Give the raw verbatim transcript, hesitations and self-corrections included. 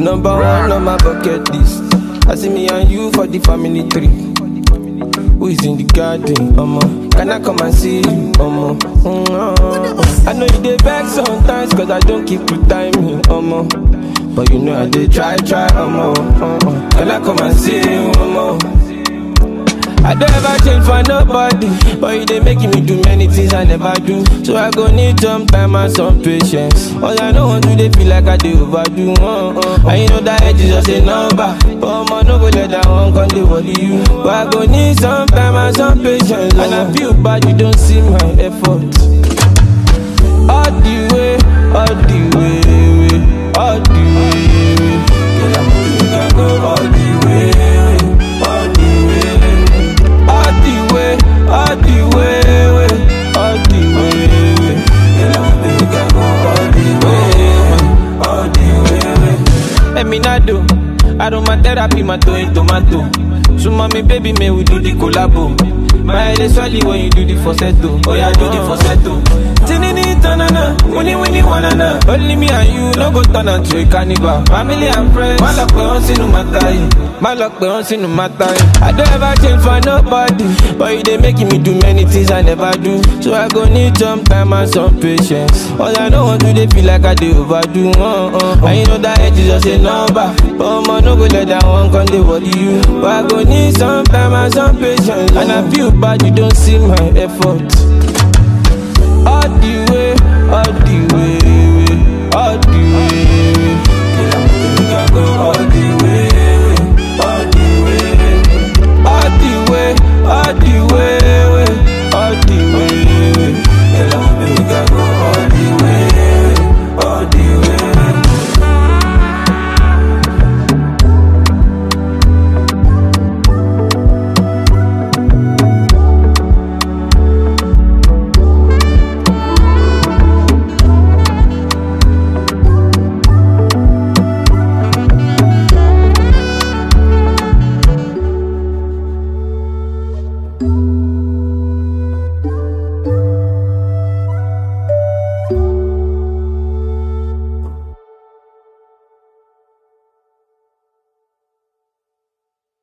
number one on my bucket list. I see me and you for the family tree. Who is in the garden, mama? Can I come and see you, mama? Mm-hmm. I know you dey vex sometimes, cause I don't keep good timing, mama. But you know I did try, try, mama. Uh-uh. Can I come and see you, mama? I don't ever change for nobody, but you dey making me do many things I never do. So I go need some time and some patience. All I know want to dey feel like I dey overdo. Uh-uh. And you know that age is just a number, but I'ma no go let that one come dey worry you. But I go need some time and some patience. And I feel bad you don't see my effort. All the way, all the way, all the way. Girl, I'm moving, you can go all the way, all the way. All the way, all the way, all the way. Girl, I'm moving, you can go all the way, all the way. Let me not do. I do my therapy, my toe in tomato. So mommy, baby, may we do the collabo. My head is swelly when you do the falsetto. Oh yeah, do the falsetto. Tinini tanana, winnie winnie wanana. Only me and you, no go turn into a carnival. Family and friends, my luck we on see no matter. My luck we on see no matter. I don't ever change for nobody, but you dey making me do many things I never do. So I go need some time and some patience. All I know want to dey feel like I dey overdo. Uh-uh. And you know that age is just a number, but I'ma no go let that one come dey worry you. But I go need some time and some patience. And I feel bad you don't see my effort. All the way, all the way, all the way. Girl, I'm moving, you can go all